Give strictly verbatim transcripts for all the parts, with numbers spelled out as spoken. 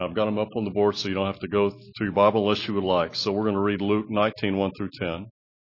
I've got them up on the board so you don't have to go to your Bible unless you would like. So we're going to read Luke nineteen, one through ten.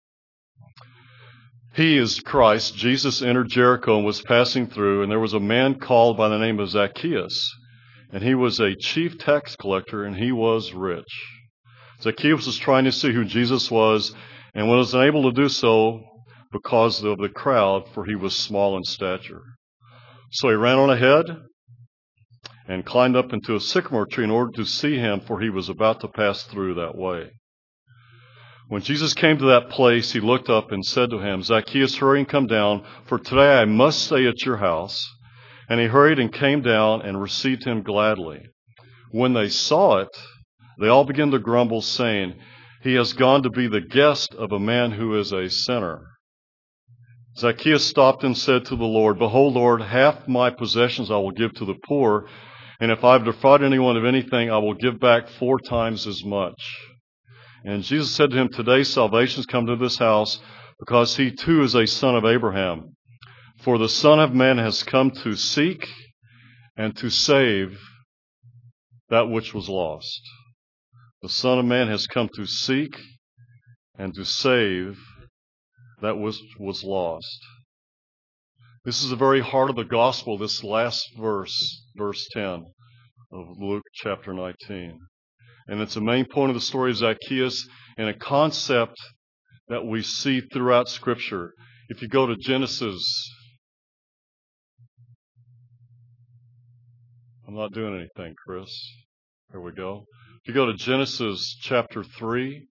He is Christ. Jesus entered Jericho and was passing through, and there was a man called by the name of Zacchaeus, and he was a chief tax collector, and he was rich. Zacchaeus was trying to see who Jesus was, and was unable to do so because of the crowd, for he was small in stature. So he ran on ahead and climbed up into a sycamore tree in order to see him, for he was about to pass through that way. When Jesus came to that place, he looked up and said to him, Zacchaeus, hurry and come down, for today I must stay at your house. And he hurried and came down and received him gladly. When they saw it, they all began to grumble, saying, he has gone to be the guest of a man who is a sinner. Zacchaeus stopped and said to the Lord, behold, Lord, half my possessions I will give to the poor, and if I have defrauded anyone of anything, I will give back four times as much. And Jesus said to him, today salvation has come to this house, because he too is a son of Abraham. For the Son of Man has come to seek and to save that which was lost. The Son of Man has come to seek and to save that which was lost. This is the very heart of the gospel, this last verse, verse ten of Luke chapter nineteen. And it's the main point of the story of Zacchaeus and a concept that we see throughout Scripture. If you go to Genesis, I'm not doing anything, Chris. There we go. If you go to Genesis chapter three,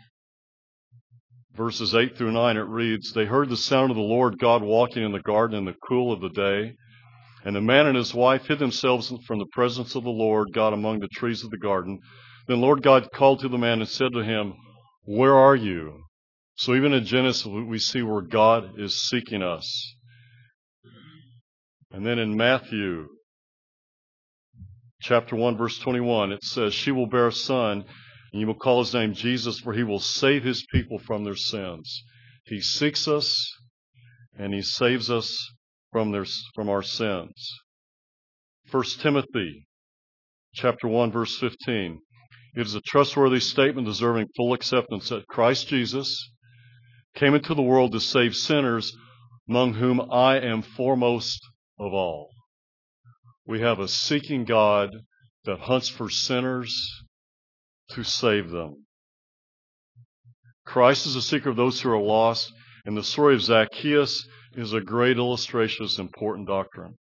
verses eight through nine, it reads, they heard the sound of the Lord God walking in the garden in the cool of the day. And the man and his wife hid themselves from the presence of the Lord God among the trees of the garden. Then Lord God called to the man and said to him, where are you? So even in Genesis, we see where God is seeking us. And then in Matthew chapter one, verse twenty-one, it says, she will bear a son, and you will call his name Jesus, for he will save his people from their sins. He seeks us, and he saves us from their from our sins. First Timothy chapter one, verse fifteen. It is a trustworthy statement deserving full acceptance that Christ Jesus came into the world to save sinners, among whom I am foremost of all. We have a seeking God that hunts for sinners to save them. Christ is a seeker of those who are lost, and the story of Zacchaeus is a great illustration of this important doctrine.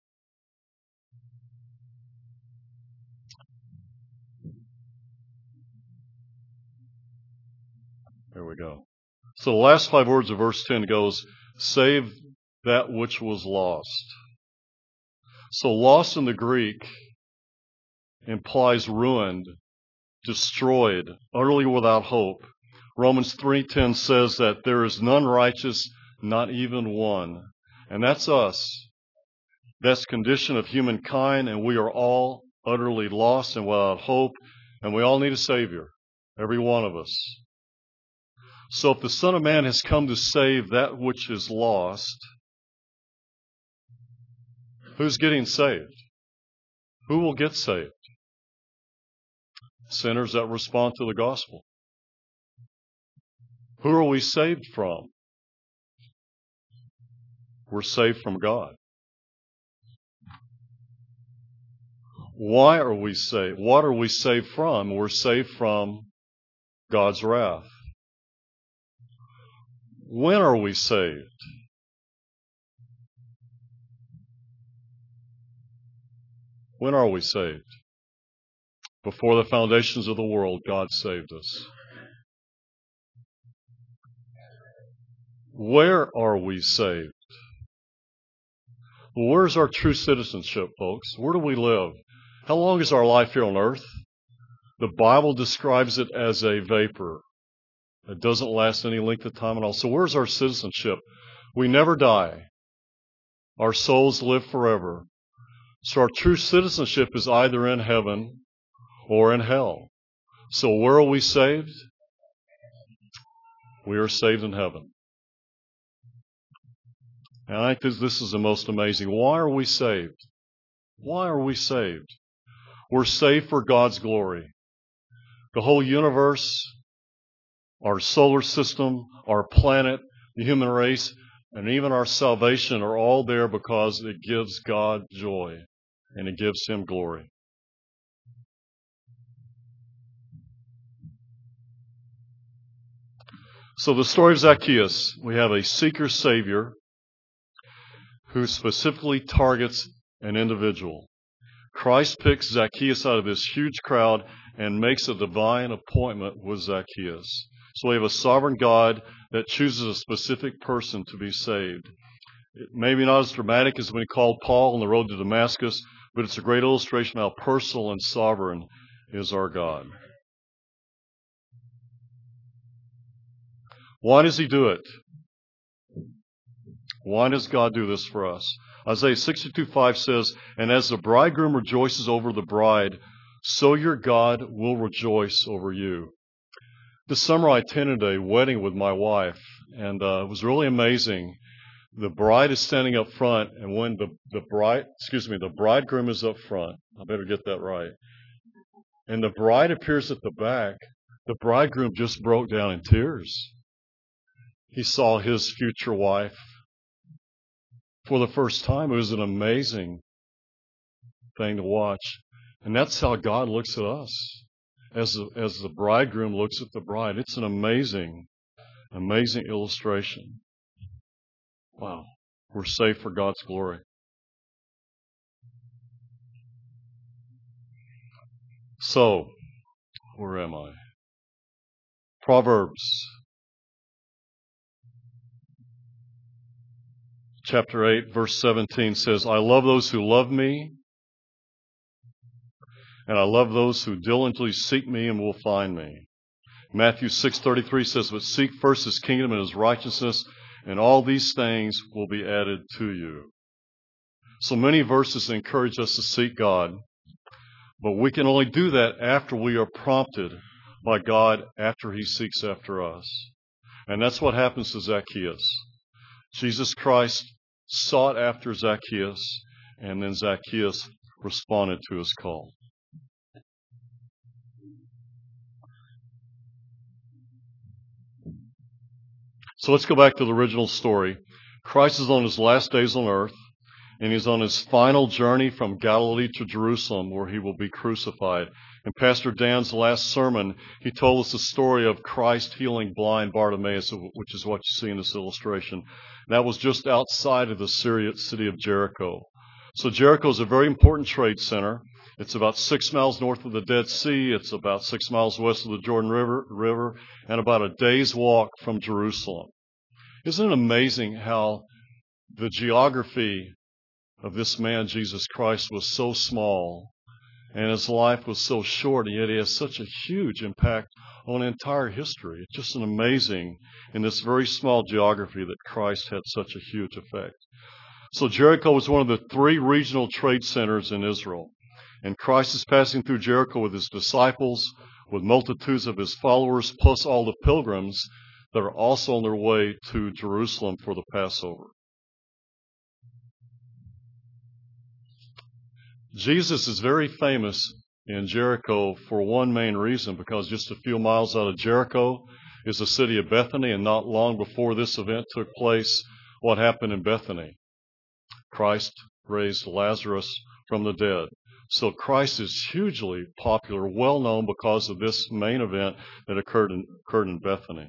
There we go. So the last five words of verse ten goes, save that which was lost. So lost in the Greek implies ruined, destroyed, utterly without hope. Romans three ten says that there is none righteous, not even one. And that's us. That's the condition of humankind, and we are all utterly lost and without hope, and we all need a Savior, every one of us. So if the Son of Man has come to save that which is lost, who's getting saved? Who will get saved? Sinners that respond to the gospel. Who are we saved from? We're saved from God. Why are we saved? What are we saved from? We're saved from God's wrath. When are we saved? When are we saved? Before the foundations of the world, God saved us. Where are we saved? Well, where's our true citizenship, folks? Where do we live? How long is our life here on earth? The Bible describes it as a vapor. It doesn't last any length of time at all. So where's our citizenship? We never die. Our souls live forever. So our true citizenship is either in heaven or in hell. So where are we saved? We are saved in heaven. And I think this is the most amazing. Why are we saved? Why are we saved? We're saved for God's glory. The whole universe, our solar system, our planet, the human race, and even our salvation are all there because it gives God joy and it gives Him glory. So the story of Zacchaeus, we have a seeker savior who specifically targets an individual. Christ picks Zacchaeus out of this huge crowd and makes a divine appointment with Zacchaeus. So we have a sovereign God that chooses a specific person to be saved. It may be not as dramatic as when He called Paul on the road to Damascus, but it's a great illustration of how personal and sovereign is our God. Why does He do it? Why does God do this for us? Isaiah sixty-two five says, "And as the bridegroom rejoices over the bride, so your God will rejoice over you." This summer I attended a wedding with my wife, and uh, it was really amazing. The bride is standing up front, and when the, the bride, excuse me, the bridegroom is up front, I better get that right, and the bride appears at the back, the bridegroom just broke down in tears. He saw his future wife for the first time. It was an amazing thing to watch. And that's how God looks at us, as the, as the bridegroom looks at the bride. It's an amazing, amazing illustration. Wow. We're saved for God's glory. So, where am I? Proverbs. Chapter eight, verse seventeen says, "I love those who love me, and I love those who diligently seek me and will find me." Matthew six thirty-three says, "But seek first His kingdom and His righteousness, and all these things will be added to you." So many verses encourage us to seek God, but we can only do that after we are prompted by God, after He seeks after us. And that's what happens to Zacchaeus. Jesus Christ sought after Zacchaeus, and then Zacchaeus responded to His call. So let's go back to the original story. Christ is on His last days on earth, and He's on His final journey from Galilee to Jerusalem, where He will be crucified. In Pastor Dan's last sermon, he told us the story of Christ healing blind Bartimaeus, which is what you see in this illustration. That was just outside of the city of Jericho. So Jericho is a very important trade center. It's about six miles north of the Dead Sea. It's about six miles west of the Jordan River, river and about a day's walk from Jerusalem. Isn't it amazing how the geography of this man, Jesus Christ, was so small, and His life was so short, and yet He has such a huge impact on entire history. It's just an amazing, in this very small geography, that Christ had such a huge effect. So Jericho was one of the three regional trade centers in Israel. And Christ is passing through Jericho with His disciples, with multitudes of His followers, plus all the pilgrims that are also on their way to Jerusalem for the Passover. Jesus is very famous in Jericho for one main reason, because just a few miles out of Jericho is the city of Bethany, and not long before this event took place, what happened in Bethany? Christ raised Lazarus from the dead. So Christ is hugely popular, well known because of this main event that occurred in, occurred in Bethany.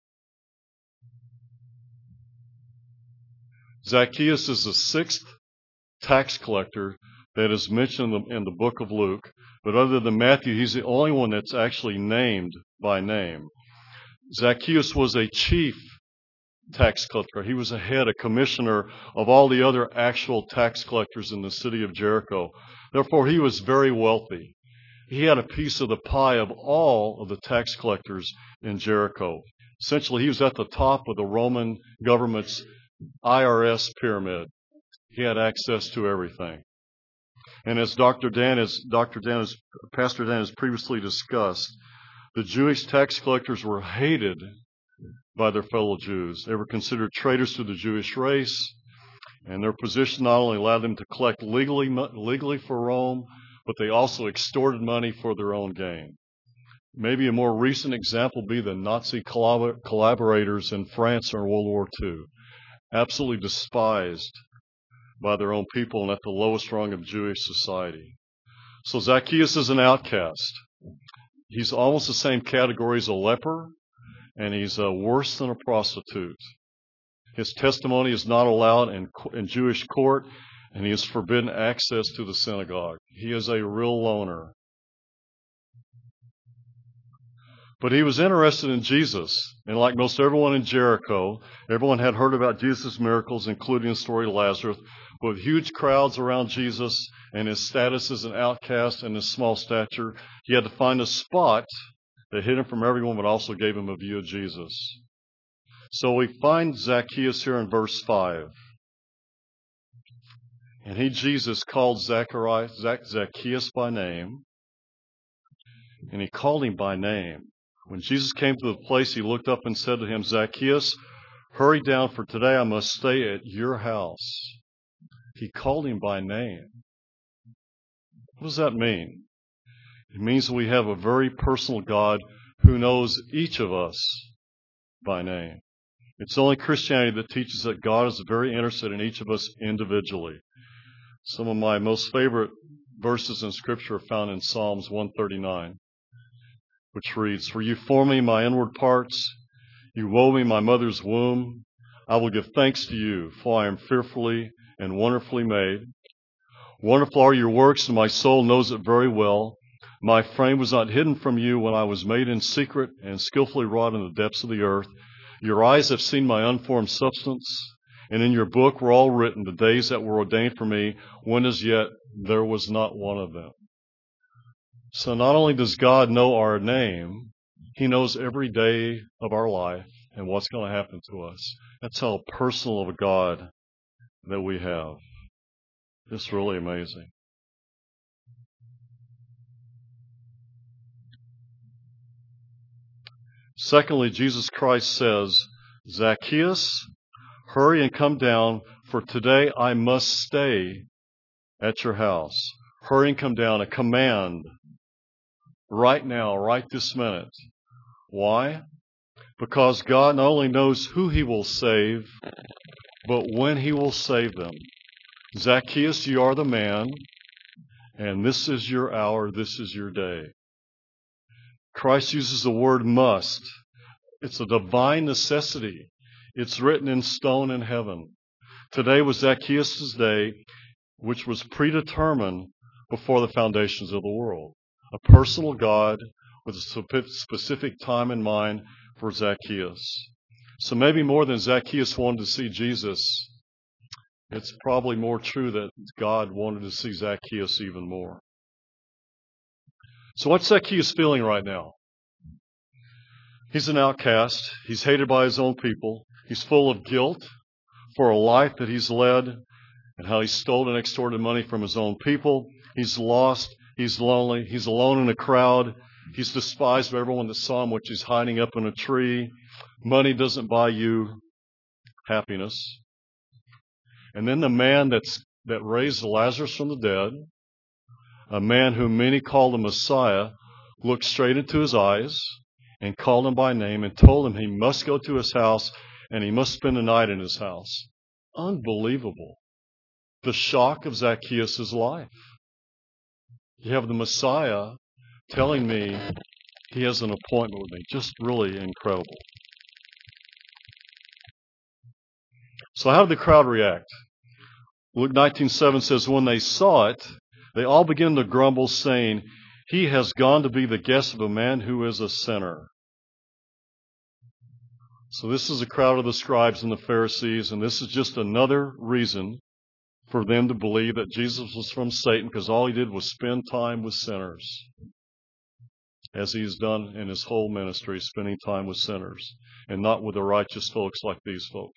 Zacchaeus is the sixth tax collector that is mentioned in the, in the book of Luke, but other than Matthew, he's the only one that's actually named by name. Zacchaeus was a chief tax collector. He was a head, a commissioner of all the other actual tax collectors in the city of Jericho. Therefore, he was very wealthy. He had a piece of the pie of all of the tax collectors in Jericho. Essentially, he was at the top of the Roman government's I R S pyramid. He had access to everything. And as Doctor Dan has, Doctor Dan has, Pastor Dan has previously discussed, the Jewish tax collectors were hated by their fellow Jews. They were considered traitors to the Jewish race, and their position not only allowed them to collect legally, legally for Rome, but they also extorted money for their own gain. Maybe a more recent example would be the Nazi collabor- collaborators in France in World War Two, absolutely despised by their own people and at the lowest rung of Jewish society. So Zacchaeus is an outcast. He's almost the same category as a leper, and he's uh, worse than a prostitute. His testimony is not allowed in, in Jewish court, and he is forbidden access to the synagogue. He is a real loner. But he was interested in Jesus, and like most everyone in Jericho, everyone had heard about Jesus' miracles, including the story of Lazarus. With huge crowds around Jesus and his status as an outcast and his small stature, he had to find a spot that hid him from everyone but also gave him a view of Jesus. So we find Zacchaeus here in verse five. And he, Jesus, called Zacharias, Zacchaeus by name, and he called him by name. When Jesus came to the place, he looked up and said to him, Zacchaeus, hurry down, for today I must stay at your house. He called him by name. What does that mean? It means we have a very personal God who knows each of us by name. It's only Christianity that teaches that God is very interested in each of us individually. Some of my most favorite verses in Scripture are found in Psalms one thirty-nine, which reads, For you formed me in my inward parts, you wove me in my mother's womb. I will give thanks to you, for I am fearfully and wonderfully made. Wonderful are your works, and my soul knows it very well. My frame was not hidden from you when I was made in secret and skillfully wrought in the depths of the earth. Your eyes have seen my unformed substance, and in your book were all written the days that were ordained for me, when as yet there was not one of them. So not only does God know our name, he knows every day of our life and what's going to happen to us. That's how personal of a God that we have. It's really amazing. Secondly, Jesus Christ says, Zacchaeus, hurry and come down, for today I must stay at your house. Hurry and come down, a command. Right now, right this minute. Why? Because God not only knows who he will save, but when he will save them. Zacchaeus, you are the man, and this is your hour, this is your day. Christ uses the word must. It's a divine necessity. It's written in stone in heaven. Today was Zacchaeus' day, which was predetermined before the foundations of the world. A personal God with a specific time in mind for Zacchaeus. So maybe more than Zacchaeus wanted to see Jesus, it's probably more true that God wanted to see Zacchaeus even more. So what's Zacchaeus feeling right now? He's an outcast. He's hated by his own people. He's full of guilt for a life that he's led and how he stole and extorted money from his own people. He's lost. He's lonely. He's alone in a crowd. He's despised by everyone that saw him, which he's hiding up in a tree. Money doesn't buy you happiness. And then the man that's that raised Lazarus from the dead, a man whom many call the Messiah, looked straight into his eyes and called him by name and told him he must go to his house and he must spend the night in his house. Unbelievable. The shock of Zacchaeus' life. You have the Messiah telling me he has an appointment with me. Just really incredible. So how did the crowd react? Luke nineteen seven says, when they saw it, they all began to grumble, saying, he has gone to be the guest of a man who is a sinner. So this is a crowd of the scribes and the Pharisees, and this is just another reason for them to believe that Jesus was from Satan, because all he did was spend time with sinners, as he's done in his whole ministry, spending time with sinners, and not with the righteous folks like these folks.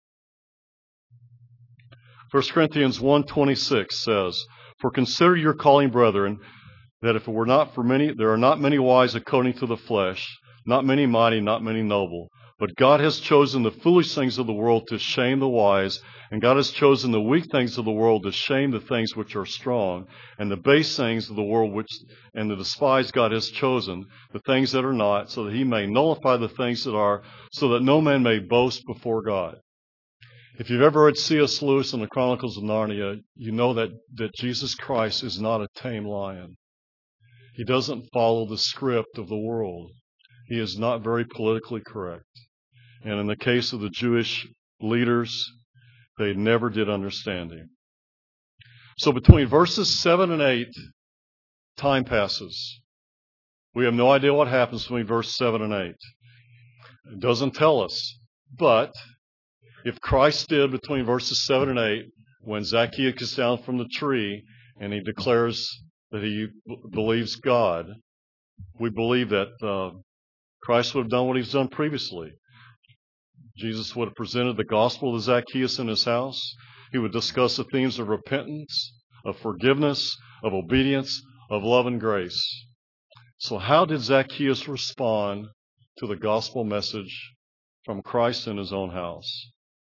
First Corinthians one twenty-six says, for consider your calling, brethren, that if it were not for many, there are not many wise according to the flesh, not many mighty, not many noble. But God has chosen the foolish things of the world to shame the wise, and God has chosen the weak things of the world to shame the things which are strong, and the base things of the world which and the despised God has chosen, the things that are not, so that he may nullify the things that are, so that no man may boast before God. If you've ever read C S Lewis in the Chronicles of Narnia, you know that, that Jesus Christ is not a tame lion. He doesn't follow the script of the world. He is not very politically correct. And in the case of the Jewish leaders, they never did understand him. So between verses seven and eight, time passes. We have no idea what happens between verse seven and eight. It doesn't tell us. But if Christ did between verses seven and eight, when Zacchaeus gets down from the tree and he declares that he b- believes God, we believe that uh, Christ would have done what he's done previously. Jesus would have presented the gospel to Zacchaeus in his house. He would discuss the themes of repentance, of forgiveness, of obedience, of love and grace. So how did Zacchaeus respond to the gospel message from Christ in his own house?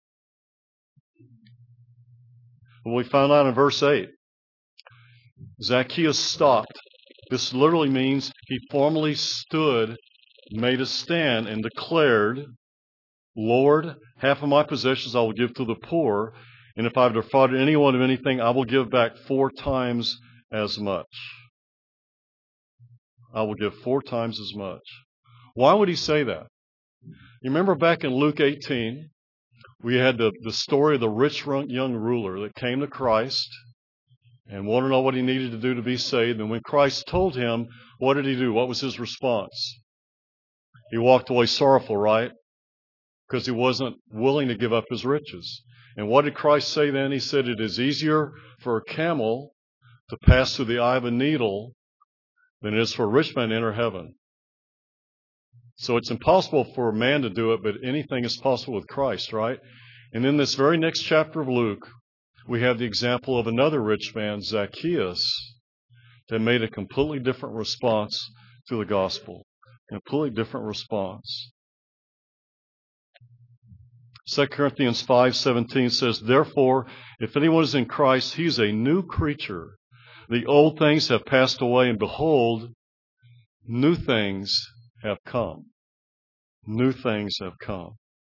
Well, we found out in verse eight. Zacchaeus stopped. This literally means he formally stood, made a stand, and declared, Lord, half of my possessions I will give to the poor, and if I've defrauded anyone of anything, I will give back four times as much. I will give four times as much. Why would he say that? You remember back in Luke eighteen, we had the, the story of the rich young ruler that came to Christ and wanted to know what he needed to do to be saved. And when Christ told him, what did he do? What was his response? He walked away sorrowful, right? Because he wasn't willing to give up his riches. And what did Christ say then? He said, it is easier for a camel to pass through the eye of a needle than it is for a rich man to enter heaven. So it's impossible for a man to do it, but anything is possible with Christ, right? And in this very next chapter of Luke, we have the example of another rich man, Zacchaeus, that made a completely different response to the gospel. A completely different response. Second Corinthians five seventeen says, therefore, if anyone is in Christ, he is a new creature. The old things have passed away, and behold, new things have come. New things have come.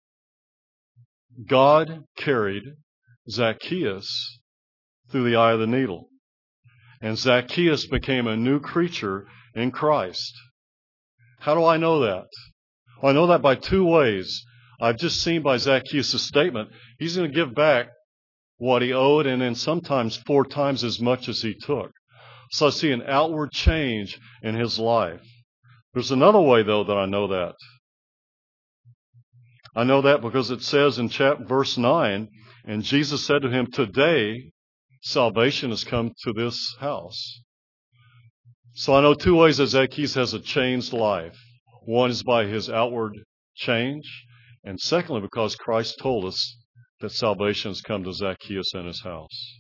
God carried Zacchaeus through the eye of the needle. And Zacchaeus became a new creature in Christ. How do I know that? Well, I know that by two ways. I've just seen by Zacchaeus' statement, he's going to give back what he owed, and then sometimes four times as much as he took. So I see an outward change in his life. There's another way, though, that I know that. I know that because it says in chapter verse nine, and Jesus said to him, today salvation has come to this house. So I know two ways that Zacchaeus has a changed life. One is by his outward change, and secondly, because Christ told us that salvation has come to Zacchaeus and his house.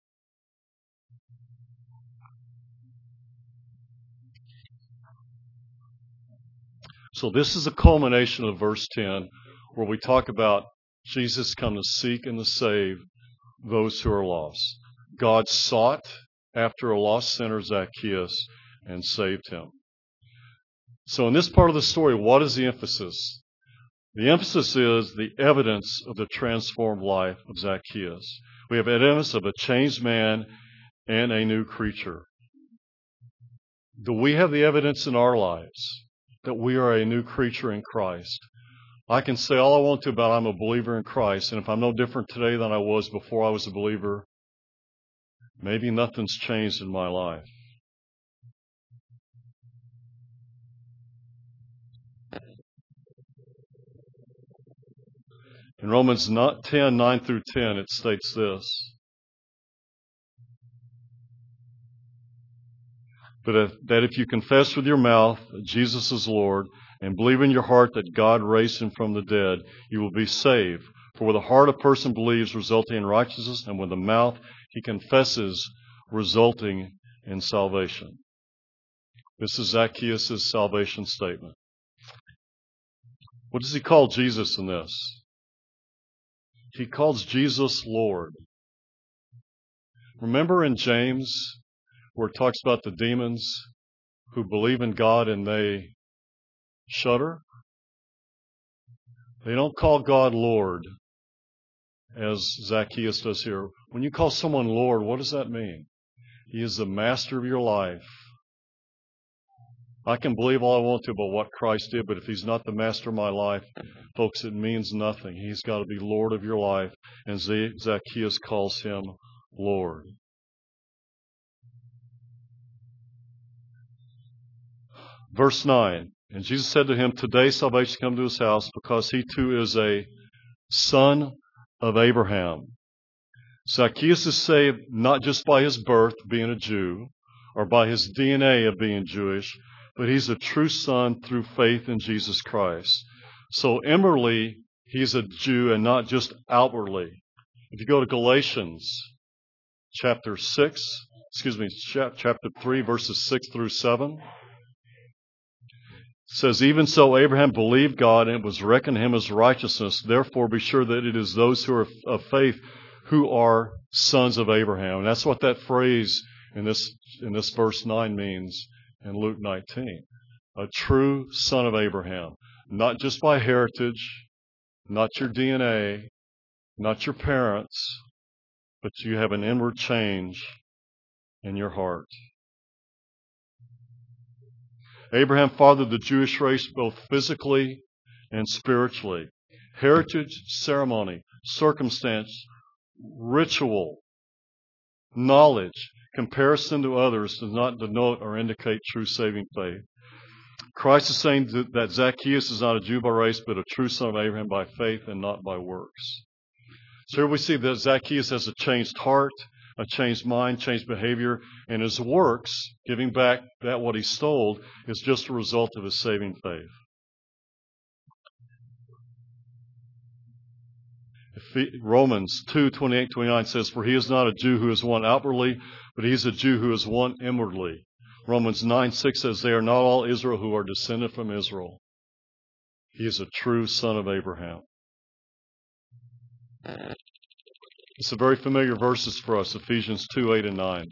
So this is a culmination of verse ten, where we talk about Jesus come to seek and to save those who are lost. God sought after a lost sinner, Zacchaeus, and saved him. So in this part of the story, what is the emphasis? The emphasis is the evidence of the transformed life of Zacchaeus. We have evidence of a changed man and a new creature. Do we have the evidence in our lives that we are a new creature in Christ? I can say all I want to about I'm a believer in Christ, and if I'm no different today than I was before I was a believer, maybe nothing's changed in my life. In Romans ten, nine through ten, it states this. But if, that if you confess with your mouth that Jesus is Lord and believe in your heart that God raised him from the dead, you will be saved. For with the heart a person believes, resulting in righteousness, and with the mouth he confesses, resulting in salvation. This is Zacchaeus' salvation statement. What does he call Jesus in this? He calls Jesus Lord. Remember in James where it talks about the demons who believe in God and they shudder? They don't call God Lord as Zacchaeus does here. When you call someone Lord, what does that mean? He is the master of your life. I can believe all I want to about what Christ did, but if he's not the master of my life, folks, it means nothing. He's got to be Lord of your life, and Zacchaeus calls him Lord. Verse nine, and Jesus said to him, today salvation come to his house, because he too is a son of Abraham. Zacchaeus is saved not just by his birth, being a Jew, or by his D N A of being Jewish, but he's a true son through faith in Jesus Christ. So inwardly, he's a Jew and not just outwardly. If you go to Galatians chapter six, excuse me, chapter three, verses six through seven, it says, even so Abraham believed God, and it was reckoned to him as righteousness. Therefore be sure that it is those who are of faith who are sons of Abraham. And that's what that phrase in this in this verse nine means in Luke nineteen. A true son of Abraham. Not just by heritage, not your D N A, not your parents, but you have an inward change in your heart. Abraham fathered the Jewish race both physically and spiritually. Heritage, ceremony, circumstance, ritual, knowledge, comparison to others does not denote or indicate true saving faith. Christ is saying that Zacchaeus is not a Jew by race, but a true son of Abraham by faith and not by works. So here we see that Zacchaeus has a changed heart, a changed mind, changed behavior, and his works, giving back that what he stole, is just a result of his saving faith. Romans two, twenty-eight, twenty-nine says, for he is not a Jew who is one outwardly, but he is a Jew who is one inwardly. Romans nine, six says, they are not all Israel who are descended from Israel. He is a true son of Abraham. It's a very familiar verses for us, Ephesians two, eight, and nine.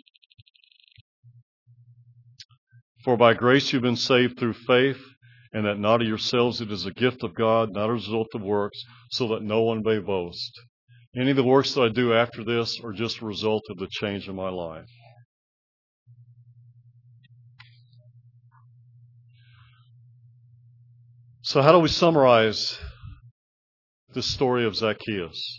For by grace you've been saved through faith, and that not of yourselves, it is a gift of God, not a result of works, so that no one may boast. Any of the works that I do after this are just a result of the change in my life. So how do we summarize this story of Zacchaeus?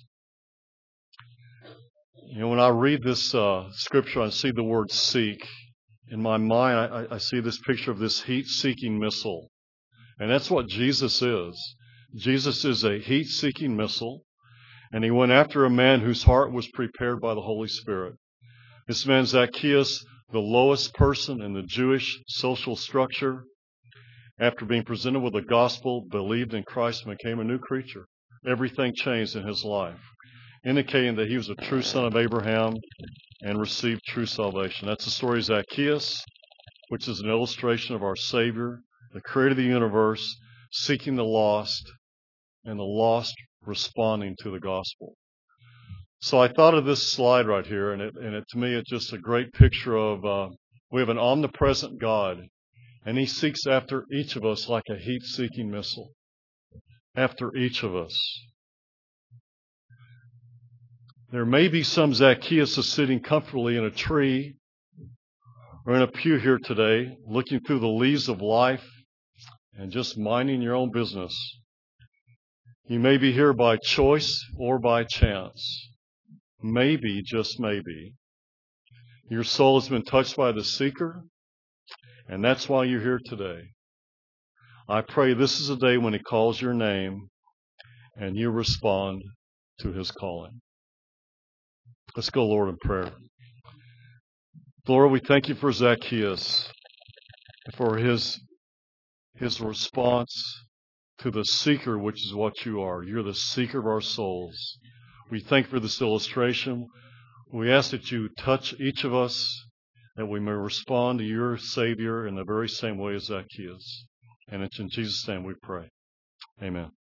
You know, when I read this uh, scripture, I see the word seek. In my mind, I, I see this picture of this heat-seeking missile. And that's what Jesus is. Jesus is a heat-seeking missile, and he went after a man whose heart was prepared by the Holy Spirit. This man, Zacchaeus, the lowest person in the Jewish social structure, after being presented with the gospel, believed in Christ and became a new creature. Everything changed in his life, indicating that he was a true son of Abraham and received true salvation. That's the story of Zacchaeus, which is an illustration of our Savior, the creator of the universe, seeking the lost, and the lost responding to the gospel. So I thought of this slide right here, and it, and it, to me, it's just a great picture of, uh, we have an omnipresent God, and he seeks after each of us like a heat-seeking missile, after each of us. There may be some Zacchaeus sitting comfortably in a tree or in a pew here today, looking through the leaves of life and just minding your own business. You may be here by choice or by chance. Maybe, just maybe, your soul has been touched by the seeker, and that's why you're here today. I pray this is a day when he calls your name and you respond to his calling. Let's go, Lord, in prayer. Lord, we thank you for Zacchaeus, for his his response to the seeker, which is what you are. You're the seeker of our souls. We thank you for this illustration. We ask that you touch each of us, that we may respond to your Savior in the very same way as Zacchaeus. And it's in Jesus' name we pray. Amen.